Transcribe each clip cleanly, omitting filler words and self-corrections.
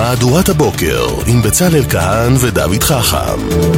מהדורת הבוקר עם בצלאל כהן ודוד חכם.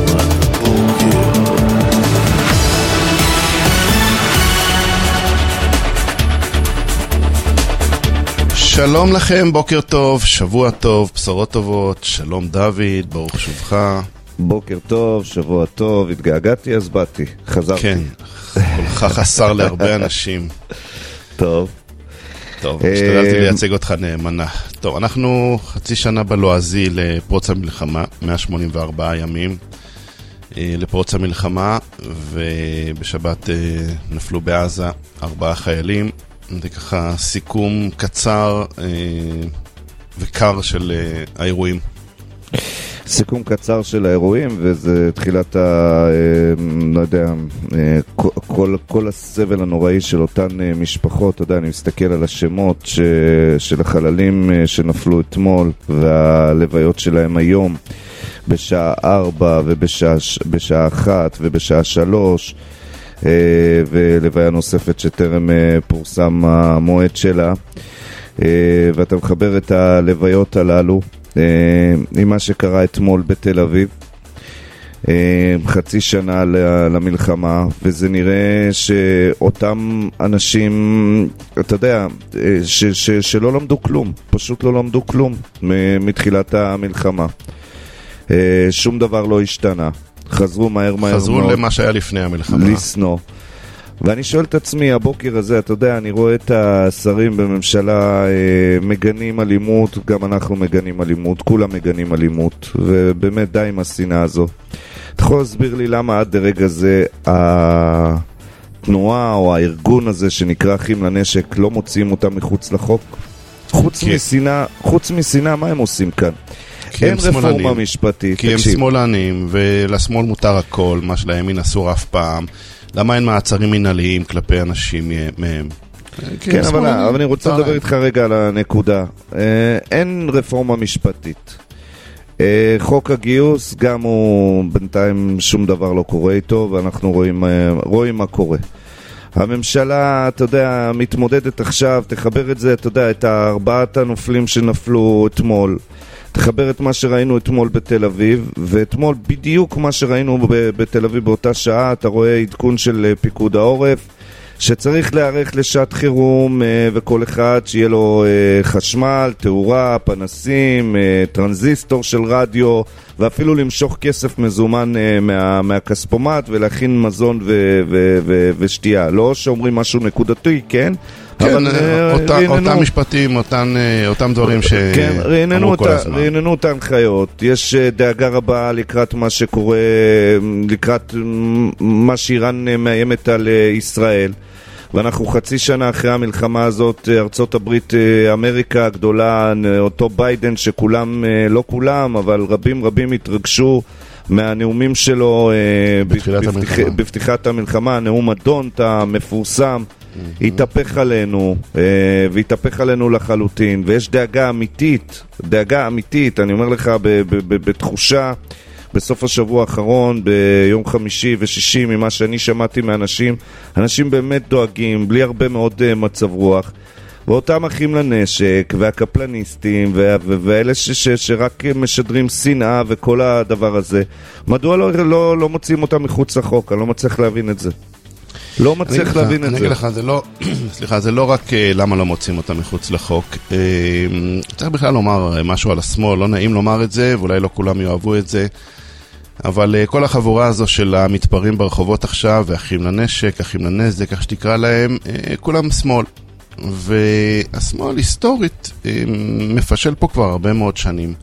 שלום לכם, בוקר טוב, שבוע טוב, בשורות טובות. שלום דוד, ברוך שובך. בוקר טוב, שבוע טוב, התגעגעתי אז באתי, חזרתי. כן, כולך חסר להרבה אנשים. טוב, השתדלתי לייצג אותך נאמנה. טוב, אנחנו חצי שנה בלועזי לפרוץ המלחמה, 184 ימים לפרוץ המלחמה, ובשבת נפלו בעזה 4 חיילים. זה ככה סיכום קצר וקר של האירועים. סיכום קצר של האירועים, וזה תחילת לא יודע, כל הסבל הנוראי של אותן משפחות. אתה יודע, אני מסתכל על השמות של החללים שנפלו אתמול, והלוויות שלהם היום, בשעה 4 ובשעה 1 ובשעה 3, ולוויה נוספת שטרם פורסם המועד שלה, ואתה מחבר את הלוויות הללו עם מה שקרה אתמול בתל אביב, חצי שנה למלחמה, וזה נראה שאותם אנשים, אתה יודע, שלא למדו כלום, פשוט לא למדו כלום מתחילת המלחמה. שום דבר לא השתנה, חזרו מהר חזרו מאוד למה שהיה לפני המלחמה, לסנוע. ואני שואל את עצמי, הבוקר הזה, אתה יודע, אני רואה את השרים בממשלה מגנים אלימות, גם אנחנו מגנים אלימות, כולם מגנים אלימות, ובאמת די עם השנאה הזו. אתה יכול להסביר לי למה עד לרגע זה התנועה או הארגון הזה שנקרא אחים לנשק לא מוציאים אותם מחוץ לחוק? חוץ משנאה, מה הם עושים כאן? אין רפורמה משפטית. כי הם שמאלנים, ולשמאל מותר הכל, מה שלימין אסור אף פעם. למה אין מעצרים מנהליים כלפי אנשים מהם? כן, אבל אני רוצה לדבר איתך רגע על הנקודה. אין רפורמה משפטית. חוק הגיוס, גם הוא בינתיים שום דבר לא קורה איתו, ואנחנו רואים מה קורה. הממשלה, אתה יודע, מתמודדת עכשיו, תחבר את זה, אתה יודע, את 4 הנופלים שנפלו אתמול. תחבר את מה שראינו אתמול בתל אביב, ואתמול בדיוק מה שראינו בתל אביב באותה שעה, אתה רואה עדכון של פיקוד העורף, שצריך להיערך לשעת חירום, וכל אחד שיהיה לו חשמל, תאורה, פנסים, טרנזיסטור של רדיו, ואפילו למשוך כסף מזומן מהכספומט, ולהכין מזון ושתייה. לא שאומרים משהו נקודתי, כן? כן, אותם משפטים, אותם דברים שאמרו כל הזמן. רעננו את ההנחיות, יש דאגה רבה לקראת מה שקורה, לקראת מה שאיראן מאיימת על ישראל, ואנחנו חצי שנה אחרי המלחמה הזאת, ארצות הברית, אמריקה הגדולה, אותו ביידן שכולם, לא כולם, אבל רבים התרגשו מהנאומים שלו בפתיחת המלחמה, נאום הדונט המפורסם, התהפך עלינו, והתהפך עלינו לחלוטין, ויש דאגה אמיתית, אני אומר לך בתחושה, בסוף השבוע האחרון, ביום חמישי ושישי, ממה שאני שמעתי מאנשים, אנשים באמת דואגים, בלי הרבה מאוד מצב רוח, ואותם אחים לנשק, והקפלניסטים, ואלה שרק משדרים שנאה וכל הדבר הזה, מדוע לא מוצאים אותם מחוץ לחוק? אני לא מצליח להבין את זה. לא מצליח להבין את זה. אני אגיד לך, זה לא רק למה לא מוצאים אותם מחוץ לחוק. צריך בכלל לומר משהו על השמאל, לא נעים לומר את זה, ואולי לא כולם יאהבו את זה, אבל כל החבורה הזו של המתפרעים ברחובות עכשיו, ואחים לנשק, אחים לנזק, איך שתקרא להם, כולם שמאל. והשמאל היסטורית מפשל פה כבר הרבה מאוד שנים.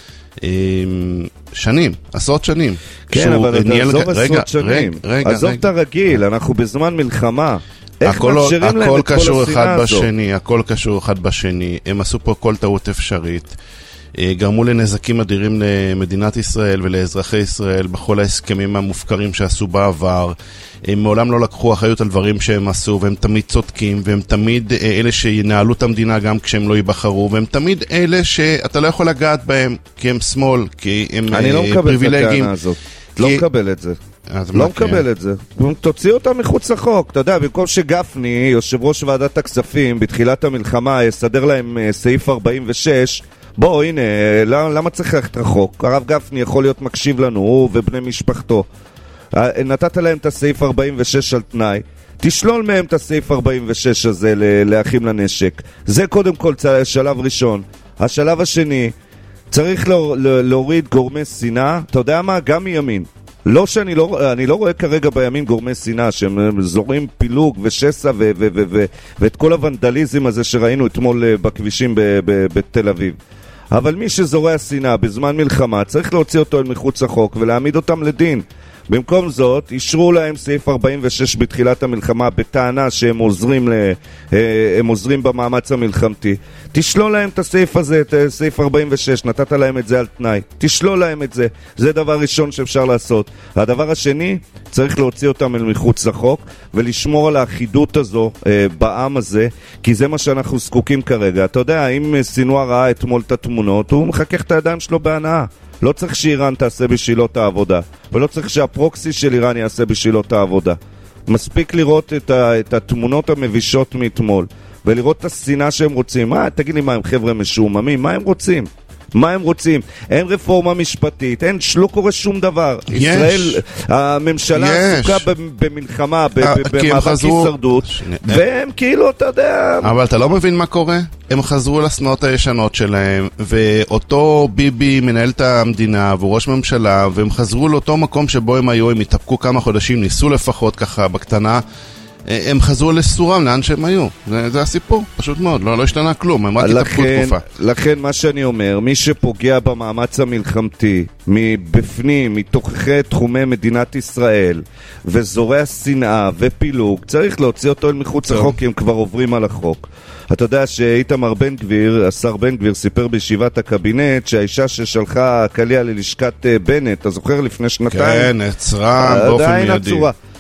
עשרות שנים. כן, אבל עזוב עשרות שנים. עזוב את הרגיל, אנחנו בזמן מלחמה. איך מאפשרים להם את כל השנאה הזו? הכל קשור אחד בשני. הם עשו פה כל טעות אפשרית. גרמו לנזקים אדירים למדינת ישראל ולאזרחי ישראל בכל ההסכמים המופקרים שעשו בעבר. הם מעולם לא לקחו אחריות על דברים שהם עשו, והם תמיד צודקים, והם תמיד אלה שינהלו את המדינה גם כשהם לא ייבחרו, והם תמיד אלה שאתה לא יכול לגעת בהם כי הם שמאל, כי הם פריבילגיים. אני לא מקבל את הטענה הזאת. לא מקבל את זה. לא מקבל את זה. תוציא אותם מחוץ לחוק. אתה יודע, במקום שגפני, יושב ראש ועדת הכספים, בתחילת המלחמה, יסדר להם סעיף 46, בוא, הנה, למה צריך ללכת רחוק? הרב גפני יכול להיות מקשיב לנו, הוא ובני משפחתו. נתת להם את הסעיף 46 על תנאי, תשלול מהם את הסעיף 46 הזה לאחים לנשק. זה קודם כל שלב ראשון. השלב השני, צריך להוריד גורמי שנאה, אתה יודע מה? גם מימין. לא שאני אני לא רואה כרגע בימין גורמי שנאה שהם זורים פילוג ושסע ואת כל הוונדליזם הזה שראינו אתמול בכבישים בתל אביב. אבל מי שזורע שנאה בזמן מלחמה צריך להוציא אותו אל מחוץ לחוק ולהעמיד אותם לדין. במקום זאת, אישרו להם סעיף 46 בתחילת המלחמה בטענה שהם עוזרים במאמץ המלחמתי. תשלול להם את הסעיף הזה, את סעיף 46, נתת להם את זה על תנאי. תשלול להם את זה. זה דבר ראשון שאפשר לעשות. הדבר השני, צריך להוציא אותם אל מחוץ לחוק ולשמור על האחידות הזו בעם הזה, כי זה מה שאנחנו זקוקים כרגע. אתה יודע, אם סינואר ראה אתמול את התמונות, הוא מחכך את הידיים שלו בהנאה. לא צריך שאיראן תעשה בשבילו את העבודה, ולא צריך שהפרוקסי של איראן יעשה בשבילו את העבודה. מספיק לראות את התמונות המבישות מאתמול, ולראות את השנאה שהם רוצים. תגיד לי, מה הם חבר'ה משוממים? מה הם רוצים? מה הם רוצים? אין רפורמה משפטית, לא קורה שום דבר. ישראל, הממשלה עסוקה במלחמה, במאבק הישרדות, והם כאילו, אתה יודע... אבל אתה לא מבין מה קורה? הם חזרו לסנאות הישנות שלהם, ואותו ביבי מנהל את המדינה, והוא ראש ממשלה, והם חזרו לאותו מקום שבו הם היו, הם התאפקו כמה חודשים, ניסו לפחות ככה בקטנה, הם חזרו לסורם לאן שהם היו. זה הסיפור, פשוט מאוד, לא השתנה כלום, הם רק התאפקו תקופה. לכן מה שאני אומר, מי שפוגע במאמץ המלחמתי מבפנים, מתוככי תחומי מדינת ישראל, וזורע שנאה ופילוג, צריך להוציא אותו אל מחוץ לחוק, כי הם כבר עוברים על החוק. אתה יודע שאיתמר בן גביר, השר בן גביר, סיפר בישיבת הקבינט שהאישה ששלחה קליה ללשכת בנט, אתה זוכר לפני שנתיים? כן, נעצרה באופן מיידי.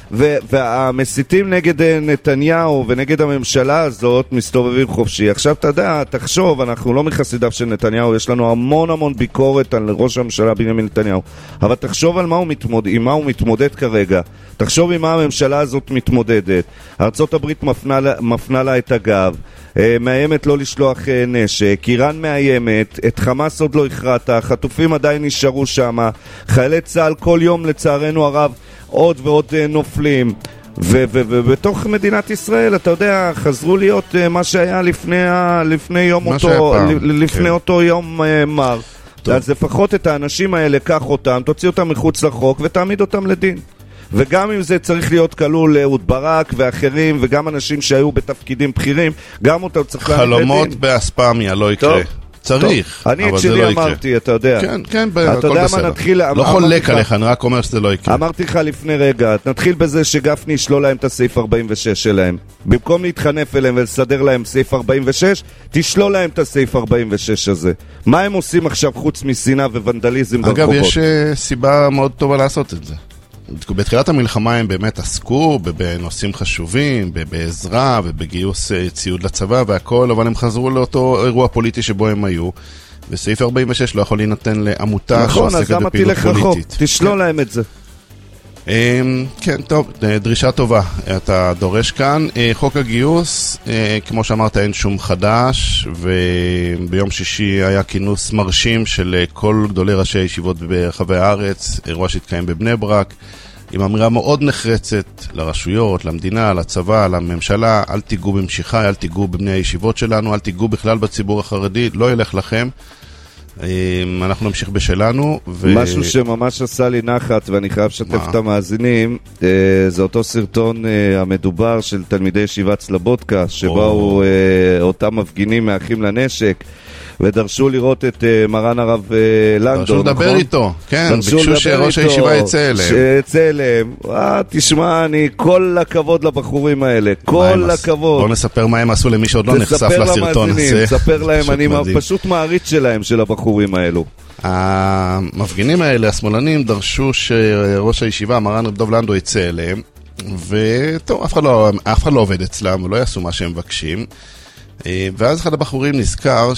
והמסיתים נגד נתניהו ונגד הממשלה הזאת מסתובבים חופשי. עכשיו אתה יודע, תחשוב, אנחנו לא מחסידיו של נתניהו, יש לנו המון ביקורת על ראש הממשלה בנימין נתניהו, אבל תחשוב על עם מה הוא מתמודד כרגע. תחשוב עם מה הממשלה הזאת מתמודדת. ארצות הברית מפנה לה את הגב, מאיימת לא לשלוח נשק, איראן מאיימת, את חמאס עוד לא הכרעת, חטופים עדיין נשארו שם, חיילי צה"ל כל יום לצערנו הרב עוד ועוד נופלים, ובתוך מדינת ישראל, אתה יודע, חזרו להיות מה שהיה לפני אותו יום מר. אז לפחות את האנשים האלה, קח אותם, תוציא אותם מחוץ לחוק ותעמיד אותם לדין. וגם אם זה צריך להיות כלול לאהוד ברק ואחרים, וגם אנשים שהיו בתפקידים בכירים, גם אותם צריך להעמיד לדין. חלומות באספמיה, לא יקרה. צריך, אני את שלי אמרתי, אתה יודע. כן, הכל בסדר. לא חולק עליך, אני רק אומר שזה לא יקרה. אמרתי לך לפני רגע, נתחיל בזה שגפני ישלול להם את הסעיף 46 שלהם. במקום להתחנף אליהם ולסדר להם סעיף 46, תשלול להם את הסעיף 46 הזה. מה הם עושים עכשיו חוץ משנאה וונדליזם ברחובות? אגב, יש סיבה מאוד טובה לעשות את זה. בתחילת המלחמה הם באמת עסקו בנושאים חשובים, בעזרה ובגיוס ציוד לצבא והכל, אבל הם חזרו לאותו אירוע פוליטי שבו הם היו, וסעיף 46 לא יכול להינתן לעמותה שעוסקת בפעילות פוליטית. תשלול להם את זה. כן, טוב, דרישה טובה אתה דורש כאן. חוק הגיוס, כמו שאמרת, אין שום חדש, וביום שישי היה כינוס מרשים של כל גדולי ראשי הישיבות ברחבי הארץ, אירוע שהתקיים בבני ברק, עם אמירה מאוד נחרצת לרשויות, למדינה, לצבא, לממשלה: אל תיגעו במשיכה, אל תיגעו בבני הישיבות שלנו, אל תיגעו בכלל בציבור החרדי, לא ילך לכם. אנחנו נמשיך בשלנו. משהו שממש עשה לי נחת, ואני חייב לשתף את המאזינים, זה אותו סרטון המדובר של תלמידי ישיבת סלבודקה, שבאו אותם מפגינים מאחים לנשק ודרשו לראות את מרן הרב לנדו. דרשו לדבר איתו, כן, ביקשו שראש הישיבה יצא אליהם. שיצא אליהם. תשמע, כל הכבוד לבחורים האלה, כל הכבוד. בואו נספר מה הם עשו למי שעוד לא נחשף לסרטון הזה. ספר להם, אני פשוט מעריץ שלהם, של הבחורים האלו. המפגינים האלה, השמאלנים, דרשו שראש הישיבה, מרן רב דב לנדו, יצא אליהם, וטוב, אף אחד לא עובד אצלם, ולא יעשו מה שהם מבקשים. ואז אחד הבחורים נזכר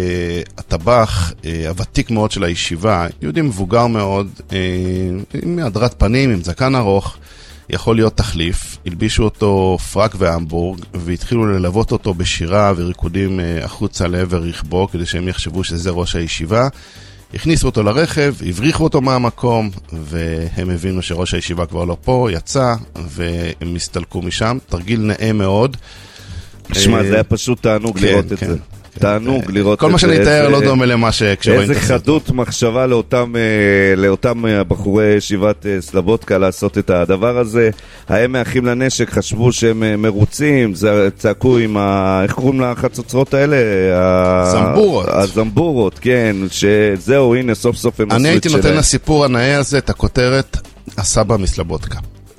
שהטבח הוותיק מאוד של הישיבה, יהודי מבוגר מאוד, עם הדרת פנים, עם זקן ארוך, יכול להיות תחליף. הלבישו אותו פרק והמבורג, והתחילו ללוות אותו בשירה וריקודים החוצה לעבר רכבו, כדי שהם יחשבו שזה ראש הישיבה. הכניסו אותו לרכב, הבריחו אותו מהמקום, והם הבינו שראש הישיבה כבר לא פה, יצא, והם הסתלקו משם. תרגיל נאה מאוד. תשמע, זה היה פשוט תענוג לראות את זה. תענוג לראות את זה. כל מה שאני אתאר לא דומה למה שכשרואים את איזה חדות מחשבה לאותם בחורי ישיבת סלבודקה לעשות את הדבר הזה. הם מאחים לנשק, חשבו שהם מרוצים, צעקו עם איך קוראים לחצוצרות האלה? זמבורות. הזמבורות, כן, שזהו, הנה, סוף סוף הם עשו את שלהם. אני הייתי נותן לסיפור הנאה הזה את הכותרת, הסבא מסלבודקה.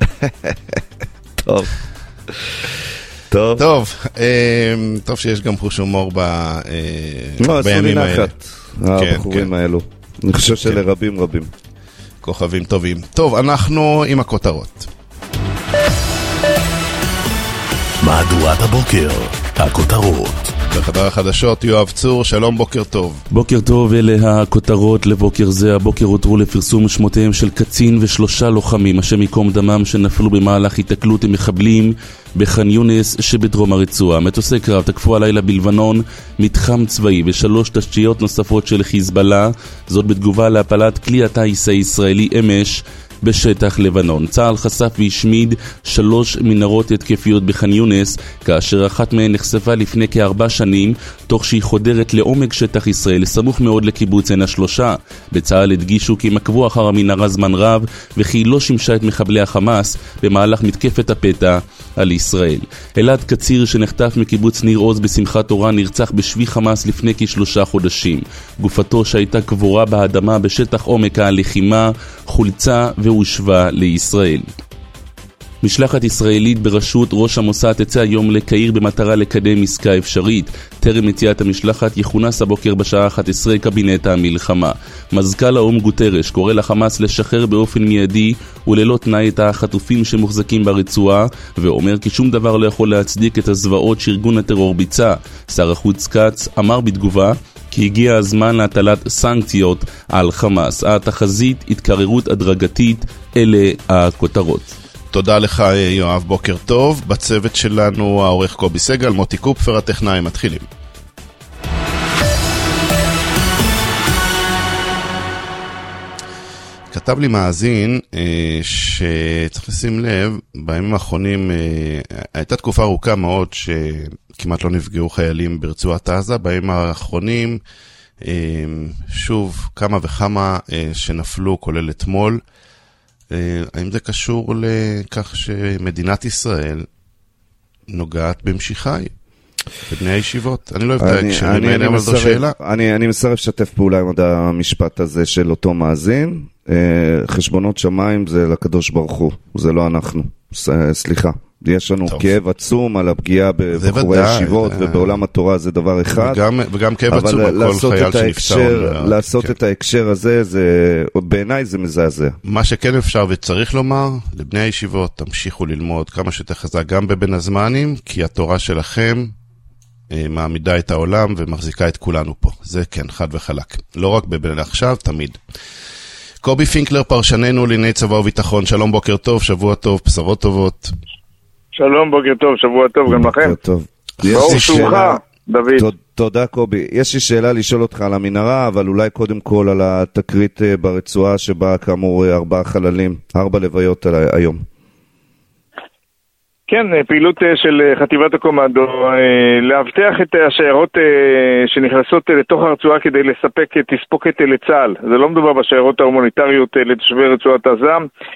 טוב. טוב שיש גם חוש הומור בימים האלה. הבחורים האלו. אני חושב שלרבים רבים. כוכבים טובים. טוב, אנחנו עם הכותרות. מהדורת הבוקר, הכותרות. בחדר החדשות יואב צור, שלום, בוקר טוב. בוקר טוב, אלה הכותרות לבוקר זה. הבוקר הותרו לפרסום שמותיהם של קצין ו3 לוחמים, השם יקום דמם, שנפלו במהלך התקלות עם מחבלים בח'אן יונס שבדרום הרצועה. מטוסי קרב תקפו הלילה בלבנון מתחם צבאי ו3 תשתיות נוספות של חיזבאללה, זאת בתגובה להפלת כלי הטייס הישראלי אמש בשטח לבנון. צה"ל חשף והשמיד 3 מנהרות התקפיות בח'אן יונס, כאשר אחת מהן נחשפה לפני כ4 שנים, תוך שהיא חודרת לעומק שטח ישראל, סמוך מאוד לקיבוץ עין השלושה. בצה"ל הדגישו כי עקבו אחר המנהרה זמן רב, וכי לא שימשה את מחבלי החמאס במהלך מתקפת הפתע על ישראל. אלעד קציר, שנחטף מקיבוץ ניר עוז בשמחת תורה, נרצח בשבי חמאס לפני כ3 חודשים. גופתו, שהייתה קבורה באדמה בשטח עומק הלחימה, חולצה והושבה לישראל. משלחת ישראלית בראשות ראש המוסד תצא היום לקהיר במטרה לקדם עסקה אפשרית. טרם יציאת המשלחת יכונס הבוקר בשעה 11 קבינט המלחמה. מזכ"ל האו"ם גוטרש קורא לחמאס לשחרר באופן מיידי וללא תנאי את החטופים שמוחזקים ברצועה, ואומר כי שום דבר לא יכול להצדיק את הזוועות שארגון הטרור ביצע. שר החוץ קץ אמר בתגובה כי הגיע הזמן להטלת סנקציות על חמאס. התחזית התקררות הדרגתית. אלה הכותרות. תודה לך יואב, בוקר טוב. בצוות שלנו העורך קובי סגל, מוטי קופפר, הטכנאי. מתחילים. כתב לי מאזין שצריך לשים לב, בימים האחרונים הייתה תקופה ארוכה מאוד שכמעט לא נפגעו חיילים ברצועת עזה. בימים האחרונים שוב כמה וכמה שנפלו, כולל אתמול. האם זה קשור לכך שמדינת ישראל נוגעת במשיחי בבני הישיבות? אני לא אוהב את ההקשרים האלה, אבל זו שאלה. אני מסרב לשתף פעולה עם המשפט הזה של אותו מאזין. חשבונות שמיים זה לקדוש ברוך הוא, זה לא אנחנו. סליחה. יש לנו כאב עצום על הפגיעה בחורי הישיבות, ובעולם התורה זה דבר אחד. וגם כאב עצום על כל חייל שנפצע. לעשות את ההקשר הזה, בעיניי זה מזעזע. מה שכן אפשר וצריך לומר, לבני הישיבות תמשיכו ללמוד כמה שיותר חזק גם בבין הזמנים, כי התורה שלכם מעמידה את העולם ומחזיקה את כולנו פה. זה כן, חד וחלק. לא רק בבין עכשיו, תמיד. קובי פינקלר, פרשננו לענייני צבא וביטחון. שלום, בוקר טוב, שבוע טוב, בשורות טובות. שלום, בוקר טוב, שבוע טוב גם לכם. ברוך שובך, דוד. תודה קובי. יש לי שאלה לשאול אותך על המנהרה, אבל אולי קודם כל על התקרית ברצועה שבה כאמור 4 חללים, 4 לוויות היום. כן, פעילות של חטיבת הקומנדו, להבטח את השיירות שנכנסות לתוך הרצועה כדי לספק תספוקת לצה"ל. זה לא מדובר בשיירות ההומניטריות לתושבי רצועת עזה,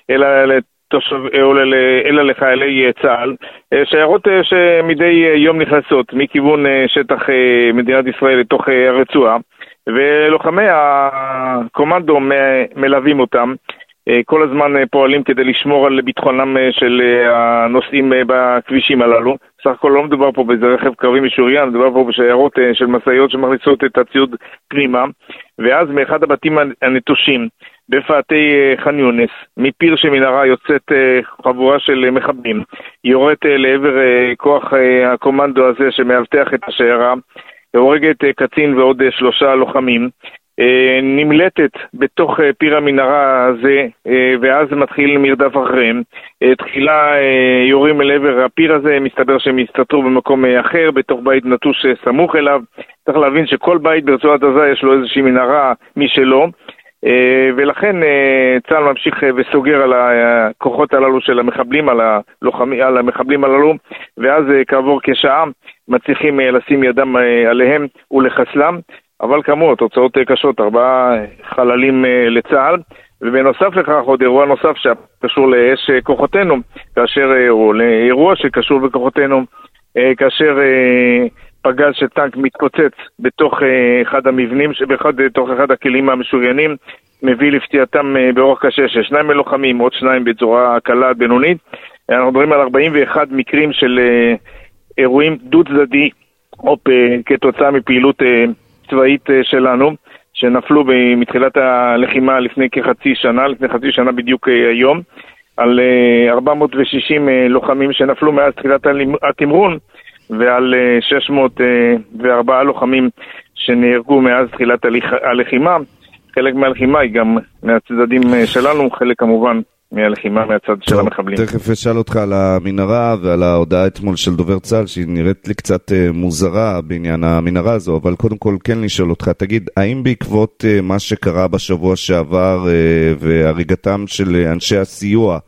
אלא לחיילי צה"ל, שיירות שמדי יום נכנסות מכיוון שטח מדינת ישראל לתוך הרצועה, ולוחמי הקומנדו מלווים אותם, כל הזמן פועלים כדי לשמור על ביטחונם של הנוסעים בכבישים הללו. סך הכל לא מדובר פה באיזה רכב קרבי משוריין, מדובר פה בשיירות של מסעיות שמכניסות את הציוד פנימה, ואז מאחד הבתים הנטושים בפאתי ח'אן יונס, מפיר שמנהרה יוצאת חבורה של מחבלים, יורדת לעבר כוח הקומנדו הזה שמאבטח את השיירה, הורגת קצין ועוד 3 לוחמים, נמלטת בתוך פיר המנהרה הזה, ואז מתחיל מרדף אחריהם. תחילה יורים אל עבר הפיר הזה, מסתבר שהם הסתתרו במקום אחר, בתוך בית נטוש סמוך אליו. צריך להבין שכל בית ברצועת עזה יש לו איזושהי מנהרה משלו, ולכן צה"ל ממשיך וסוגר על הכוחות הללו של המחבלים, על המחבלים הללו, ואז כעבור כשעה מצליחים לשים ידם עליהם ולחסלם. אבל כאמור, תוצאות קשות, 4 חללים לצה"ל, ובנוסף לכך עוד אירוע נוסף שקשור לאש כוחותינו, או לאירוע שקשור בכוחותינו, כאשר פגז של טנק מתפוצץ בתוך אחד המבנים, בתוך אחד הכלים המשוריינים, מביא לפציעתם באורח קשה של 2 לוחמים, עוד 2 בצורה קלה בינונית. אנחנו מדברים על 41 מקרים של אירועים דו צדדי, או כתוצאה מפעילות צבאית שלנו, שנפלו מתחילת הלחימה לפני חצי שנה בדיוק היום, על 460 לוחמים שנפלו מאז תחילת התמרון, ועל 604 לוחמים שנהרגו מאז תחילת הלחימה. חלק מהלחימה היא גם מהצדדים שלנו, חלק כמובן מהלחימה מהצד של המחבלים. תכף אשאל אותך על המנהרה ועל ההודעה אתמול של דובר צה"ל, שהיא נראית לי קצת מוזרה בעניין המנהרה הזו, אבל קודם כל כן לשאול אותך, תגיד, האם בעקבות מה שקרה בשבוע שעבר והריגתם של אנשי הסיוע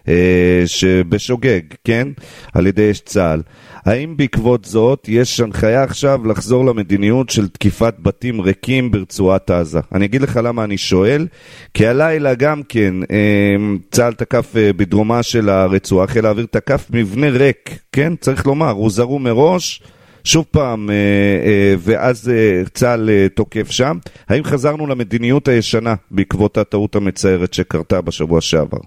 שבשוגג, כן? על ידי אש צה"ל, האם בעקבות זאת יש הנחיה עכשיו לחזור למדיניות של תקיפת בתים ריקים ברצועת עזה? אני אגיד לך למה אני שואל, כי הלילה גם כן צה"ל תקף בדרומה של הרצועה, חיל האוויר תקף מבנה ריק, כן? צריך לומר, הוזהרו מראש, שוב פעם, ואז צה"ל תוקף שם. האם חזרנו למדיניות הישנה בעקבות הטעות המצערת שקרתה בשבוע שעבר?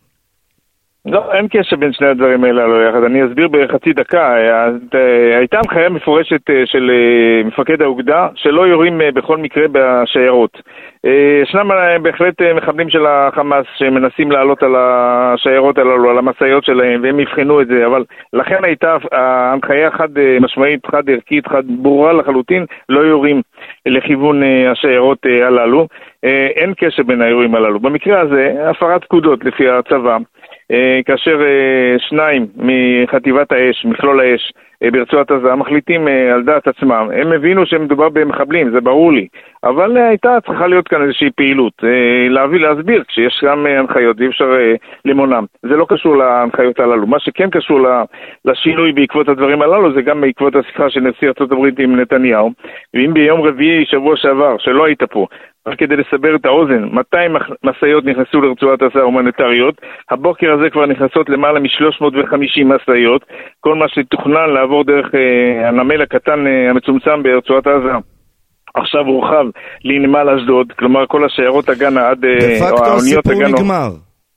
לא, אין קשר בין שני הדברים האלה לא יחד. אני אסביר בחצי דקה. הייתה הנחיה מפורשת של מפקד האוגדה שלא יורים בכל מקרה בשיירות. ישנם בהחלט מחבלים של החמאס שמנסים לעלות על השיירות הללו, על המסעיות שלהם, והם יבחנו את זה, אבל לכן הייתה ההנחיה חד משמעית, חד ערכית, חד ברורה לחלוטין, לא יורים לכיוון השיירות הללו. אין קשר בין האירועים הללו. במקרה הזה, הפרת פקודות לפי הצבא, כאשר 2 מחטיבת האש, מכלול האש ברצועת עזה, מחליטים על דעת עצמם. הם הבינו שמדובר במחבלים, זה ברור לי, אבל הייתה צריכה להיות כאן איזושהי פעילות, להסביר כשיש גם הנחיות, אי אפשר למונם. זה לא קשור להנחיות הללו. מה שכן קשור לשינוי בעקבות הדברים הללו, זה גם בעקבות השיחה של נשיא ארצות הברית עם נתניהו. ואם ביום רביעי שבוע שעבר, שלא היית פה, רק כדי לסבר את האוזן, 200 מסעיות נכנסו לרצועת עזה הומניטריות, הבוקר הזה כבר נכנסות למעלה מ-350 מסעיות, כל מה שתוכנן לעבור דרך הנמל הקטן המצומצם ברצועת עזה. עכשיו הורחב לנמל אשדוד, כלומר כל השיירות הגנה עד האוניות הגנה. הסיפור נגמר.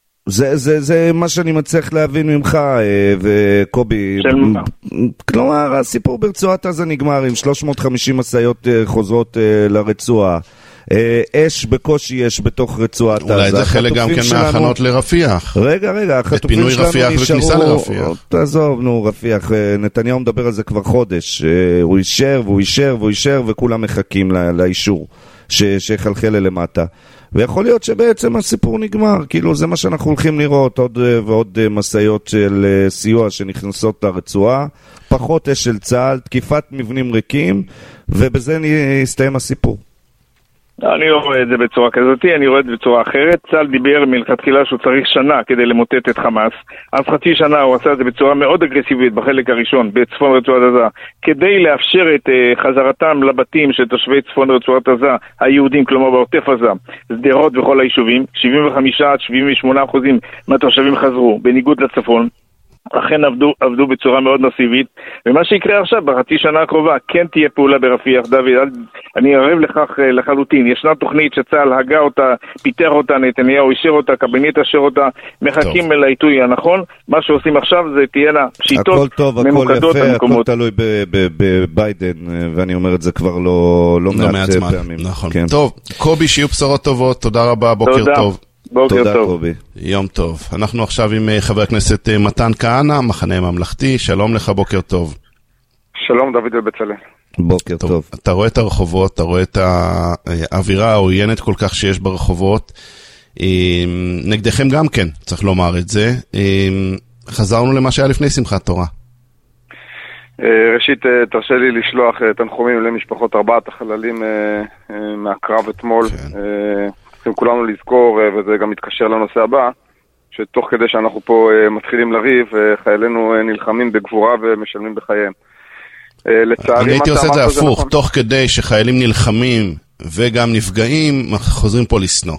זה מה שאני מצליח להבין ממך וקובי. כלומר הסיפור ברצועת עזה נגמר עם 350 מסעיות חוזרות לרצועה. אש בקושי יש בתוך רצועת עזה. אולי זה חלק גם כן מההכנות לרפיח. רגע, החטופים שלנו נשארו, תעזוב, נו, רפיח, נתניהו מדבר על זה כבר חודש, הוא אישר והוא אישר והוא אישר וכולם מחכים לאישור שיחלחל למטה. ויכול להיות שבעצם הסיפור נגמר, כאילו זה מה שאנחנו הולכים לראות, עוד ועוד מסעיות של סיוע שנכנסות לרצועה, פחות אש של צה"ל, תקיפת מבנים ריקים, ובזה יסתיים הסיפור. אני לא רואה את זה בצורה כזאת, אני רואה את זה בצורה אחרת. צה"ל דיבר מלכתחילה שהוא צריך שנה כדי למוטט את חמאס, אז חצי שנה הוא עשה את זה בצורה מאוד אגרסיבית בחלק הראשון בצפון רצועת עזה, כדי לאפשר את חזרתם לבתים של תושבי צפון רצועת עזה היהודים, כלומר בעוטף עזה, שדרות וכל היישובים. 75-78% מהתושבים חזרו, בניגוד לצפון. אכן עבדו בצורה מאוד מסיבית, ומה שיקרה עכשיו בחצי שנה הקרובה כן תהיה פעולה ברפיח. דוד, אני ערב לכך לחלוטין. ישנה תוכנית שצה"ל הגה אותה, פיתח אותה, נתניהו אישר אותה, קבינט אשר אותה, מחכים לעיתוי הנכון. מה שעושים עכשיו זה תהיינה פשיטות ממוקדות במקומות. הכל תלוי בביידן, ואני אומר את זה כבר לא מעט פעמים. נכון. טוב, קובי, שיהיו בשורות טובות, תודה רבה, בוקר טוב. תודה קובי. יום טוב. אנחנו עכשיו עם חבר הכנסת מתן כהנא, מחנה ממלכתי. שלום לך, בוקר טוב. שלום דוד ובצלאל. בוקר טוב. אתה רואה את הרחובות, אתה רואה את האווירה העוינת כל כך שיש ברחובות, נגדכם גם כן, צריך לומר את זה. חזרנו למה שהיה לפני שמחת תורה. ראשית, תרשה לי לשלוח תנחומים למשפחות 4 החללים מהקרב אתמול. צריכים כולנו לזכור, וזה גם מתקשר לנושא הבא, שתוך כדי שאנחנו פה מתחילים לריב, חיילינו נלחמים בגבורה ומשלמים בחייהם. אני הייתי עושה את זה הפוך, תוך כדי שחיילים נלחמים וגם נפגעים, חוזרים פה לסנוע.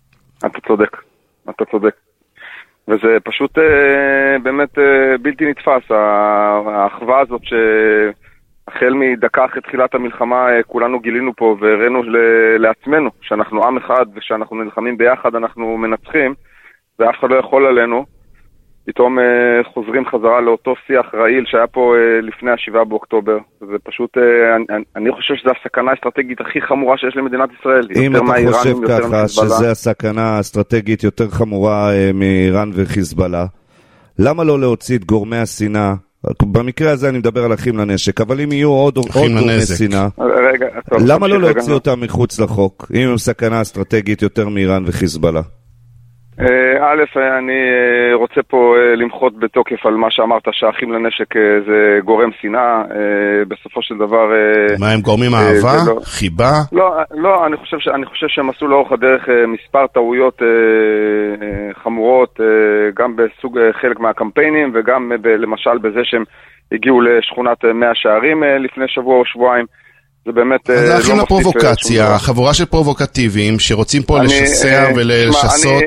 אתה צודק. וזה פשוט באמת בלתי נתפס, האחווה הזאת שהחל מדקה אחרי תחילת המלחמה כולנו גילינו פה והראינו לעצמנו שאנחנו עם אחד ושאנחנו נלחמים ביחד אנחנו מנצחים ואף אחד לא יכול עלינו. פתאום חוזרים חזרה לאותו שיח רעיל שהיה פה לפני 7 באוקטובר. זה פשוט, אני חושב שזו הסכנה האסטרטגית הכי חמורה שיש למדינת ישראל. אם אתה חושב ככה שזו הסכנה האסטרטגית יותר חמורה מאיראן וחיזבאללה, למה לא להוציא את גורמי השנאה? במקרה הזה אני מדבר על אחים לנשק, אבל אם יהיו עוד גורמי שנאה, למה לא להוציא אותם מחוץ לחוק, אם הם סכנה אסטרטגית יותר מאיראן וחיזבאללה? א', אני רוצה פה למחות בתוקף על מה שאמרת שהאחים לנשק זה גורם שנאה, בסופו של דבר... מה הם גורמים אהבה? חיבה? לא, אני חושב שהם עשו לאורך הדרך מספר טעויות חמורות, גם בסוג חלק מהקמפיינים וגם למשל בזה שהם הגיעו לשכונת 100 שערים לפני שבוע או שבועיים. זה באמת זה הכי לפרובוקציה, חבורה של פרובוקטיביים שרוצים פה לשסע ולשסות.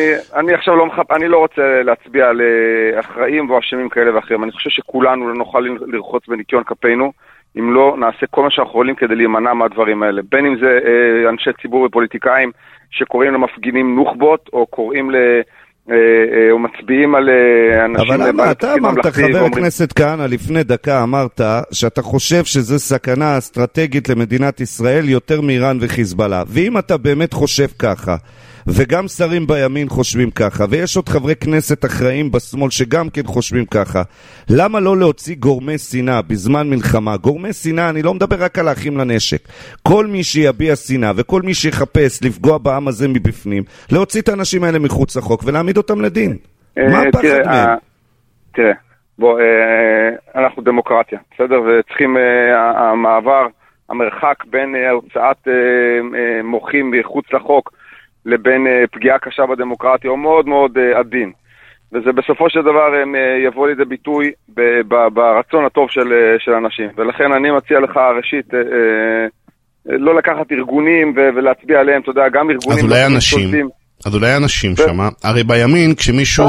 אני לא רוצה להצביע על אחראים ואשמים כאלה ואחרים. אני חושב שכולנו לא נוכל לרחוץ בניקיון כפינו אם לא נעשה כל מה שאנחנו יכולים כדי להימנע מהדברים האלה. בין אם זה אנשי ציבור ופוליטיקאים שקוראים למפגינים נוח'בות או קוראים או מצביעים על אנשים... אבל למה אתה אמרת, חבר הכנסת כהנא, לפני דקה אמרת שאתה חושב שזה סכנה אסטרטגית למדינת ישראל יותר מאיראן וחיזבאללה. ואם אתה באמת חושב ככה, וגם שרים בימין חושבים ככה, ויש עוד חברי כנסת אחראים בשמאל שגם כן חושבים ככה, למה לא להוציא גורמי שנאה בזמן מלחמה? גורמי שנאה, אני לא מדבר רק על האחים לנשק. כל מי שיביע שנאה וכל מי שיחפש לפגוע בעם הזה מבפנים, להוציא את האנשים האלה מחוץ לחוק ולהעמיד אותם לדין. מה הפחד מהם? תראה, אנחנו דמוקרטיה, בסדר? וצריכים המרחק בין הוצאת מוחים מחוץ לחוק לבין פגיעה קשה בדמוקרטיה הוא מאוד מאוד עדין. וזה בסופו של דבר יבוא לידי ביטוי ברצון הטוב של אנשים. ולכן אני מציע לך ראשית לא לקחת ארגונים ולהצביע עליהם, אתה יודע, גם ארגונים... אז אולי אנשים שמה, הרי בימין כשמישהו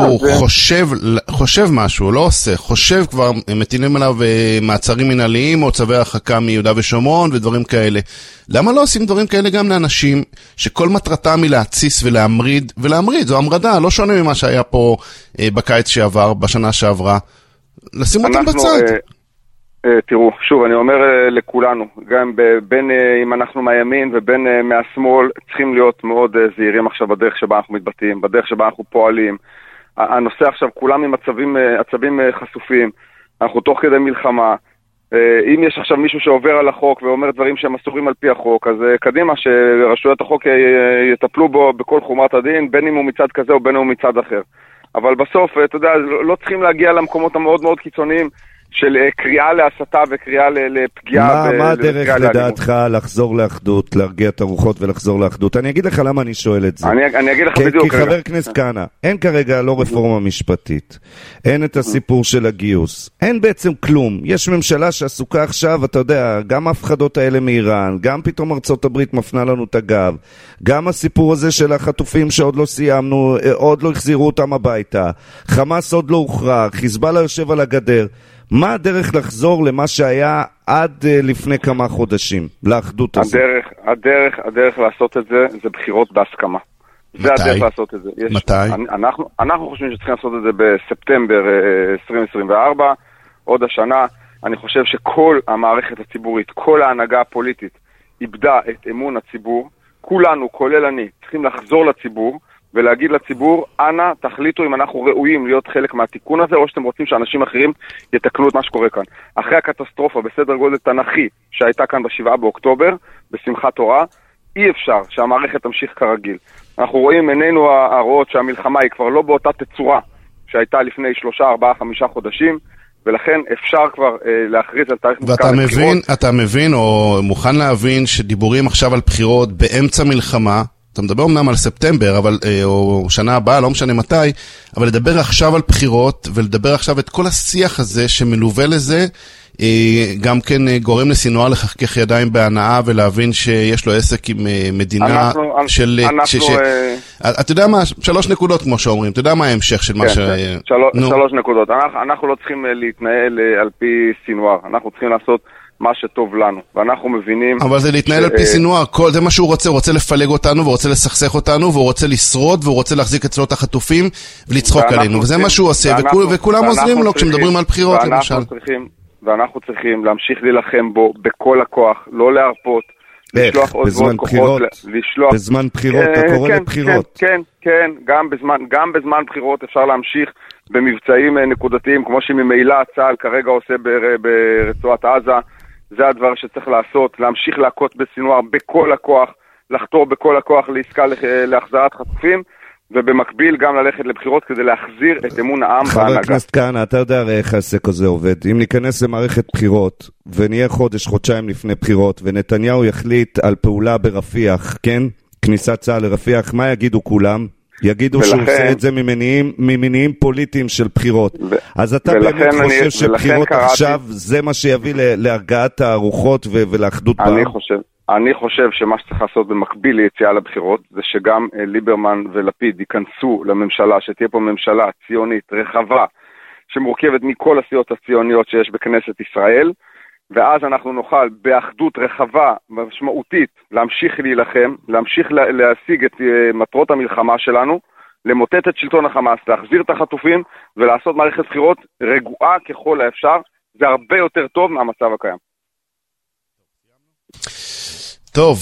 חושב משהו, לא עושה, חושב כבר, מטילים עליו מעצרים מנהליים או צווי הרחקה מיהודה ושומרון ודברים כאלה. למה לא עושים דברים כאלה גם לאנשים שכל מטרתם היא להציס ולהמריד, זו המרדה, לא שונה ממה שהיה פה בקיץ שעבר, בשנה שעברה. לשים אותם בצד. תראו, שוב, אני אומר לכולנו, גם בין אם אנחנו מהימין ובין מהשמאל, צריכים להיות מאוד זהירים עכשיו בדרך שבה אנחנו מתבטאים, בדרך שבה אנחנו פועלים. הנושא עכשיו, כולם עם עצבים חשופים, אנחנו תוך כדי מלחמה. אם יש עכשיו מישהו שעובר על החוק ואומר דברים שהם אסורים על פי החוק, אז קדימה שרשויות החוק יטפלו בו בכל חומרת הדין, בין אם הוא מצד כזה או בין אם הוא מצד אחר. אבל בסוף, אתה יודע, לא צריכים להגיע למקומות המאוד מאוד קיצוניים, של קריאה להסתה וקריאה לפגיעה. מה הדרך לדעתך לחזור לאחדות, להרגיע את הרוחות ולחזור לאחדות? אני אגיד לך למה אני שואל את זה. אני אגיד לך בדיוק. כי חבר כנסת כהנא, אין כרגע לא רפורמה משפטית, אין את הסיפור של הגיוס, אין בעצם כלום. יש ממשלה שעסוקה עכשיו, אתה יודע, גם ההפחדות האלה מאיראן, גם פתאום ארצות הברית מפנה לנו את הגב, גם הסיפור הזה של החטופים שעוד לא סיימנו, עוד לא החזירו אותם הביתה, חמאס עוד לא הוכרע, חיזבאללה יושב על הגדר. מה הדרך לחזור למה שהיה עד לפני כמה חודשים, לאחדות הזאת? הדרך לעשות את זה, זה בחירות בהסכמה. זה הדרך לעשות את זה. מתי? אנחנו חושבים שצריכים לעשות את זה בספטמבר 2024, עוד השנה. אני חושב שכל המערכת הציבורית, כל ההנהגה הפוליטית, איבדה את אמון הציבור. כולנו, כולל אני, צריכים לחזור לציבור, ולהגיד לציבור, אנא, תחליטו אם אנחנו ראויים להיות חלק מהתיקון הזה, או שאתם רוצים שאנשים אחרים יתקנו את מה שקורה כאן. אחרי הקטסטרופה בסדר גודל תנכי שהייתה כאן ב7 באוקטובר, בשמחת תורה, אי אפשר שהמערכת תמשיך כרגיל. אנחנו רואים עינינו הרואות שהמלחמה היא כבר לא באותה תצורה שהייתה לפני 3, 4, 5 חודשים, ולכן אפשר כבר להכריז על תאריך מוזכר לבחירות. ואתה מבין או מוכן להבין שדיבורים עכשיו על בחירות באמצע מלחמה, אתה מדבר אמנם על ספטמבר, או שנה הבאה, לא משנה מתי, אבל לדבר עכשיו על בחירות, ולדבר עכשיו את כל השיח הזה שמלווה לזה, גם כן גורם לסינואר לחכך ידיים בהנאה, ולהבין שיש לו עסק עם מדינה של... אתה יודע מה, 3 נקודות כמו שאומרים, אתה יודע מה ההמשך של מה ש... 3 נקודות. אנחנו לא צריכים להתנהל על פי סינואר, אנחנו צריכים לעשות מה שטוב לנו, ואנחנו מבינים... אבל זה להתנהל על פי סינואר, זה מה שהוא רוצה, הוא רוצה לפלג אותנו, והוא רוצה לסכסך אותנו, והוא רוצה לשרוד, והוא רוצה להחזיק אצלו את החטופים, ולצחוק עלינו, וזה מה שהוא עושה, וכולם עוזרים לו כשמדברים על בחירות, למשל. ואנחנו צריכים להמשיך להילחם בו בכל הכוח, לא להרפות, לשלוח עוד ועוד כוחות, בזמן בחירות, אתה קורא לבחירות. כן, גם בזמן בחירות אפשר להמשיך במבצעים נקודתיים, כמו שממילא צה"ל כרגע עושה ברצועת עזה, זה הדבר שצריך לעשות, להמשיך להכות בסינואר בכל הכוח, לחתור בכל הכוח לעסקה להחזרת חטופים, ובמקביל גם ללכת לבחירות כדי להחזיר את אמון העם בהנהגה. חבר הכנסת כהנא, אתה יודע הרי איך העסק הזה עובד. אם ניכנס למערכת בחירות, ונהיה חודש-חודשיים לפני בחירות, ונתניהו יחליט על פעולה ברפיח, כן? כניסת צה"ל לרפיח, מה יגידו כולם? יגידו שהוא עושה את זה ממניעים פוליטיים של בחירות. אז אתה באמת חושב שבחירות עכשיו זה מה שיביא להרגעת הרוחות ולאחדות בעם? אני חושב שמה שצריך לעשות במקביל ליציאה לבחירות, זה שגם ליברמן ולפיד ייכנסו לממשלה, שתהיה פה ממשלה ציונית רחבה, שמורכבת מכל הסיעות הציוניות שיש בכנסת ישראל, ואז אנחנו נוכל באחדות רחבה משמעותית להמשיך להילחם, להמשיך להשיג את מטרות המלחמה שלנו, למוטט את שלטון החמאס, להחזיר את החטופים ולעשות מערכת בחירות רגועה ככל האפשר. זה הרבה יותר טוב מהמצב הקיים. טוב,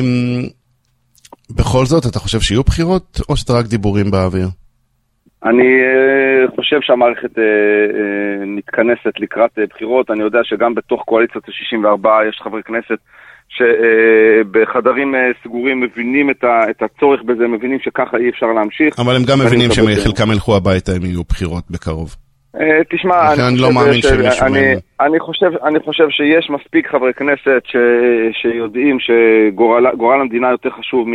בכל זאת אתה חושב שיהיו בחירות או שאתה רק דיבורים באוויר? אני חושב שהמערכת נתכנסת לקראת בחירות. אני יודע שגם בתוך קואליציית ה-64 יש חברי כנסת שבחדרים סגורים מבינים את הצורך בזה, מבינים שככה אי אפשר להמשיך. אבל הם גם מבינים שחלקם ילכו הביתה אם יהיו בחירות בקרוב. תשמע, אני חושב שיש מספיק חברי כנסת שיודעים שגורל המדינה יותר חשוב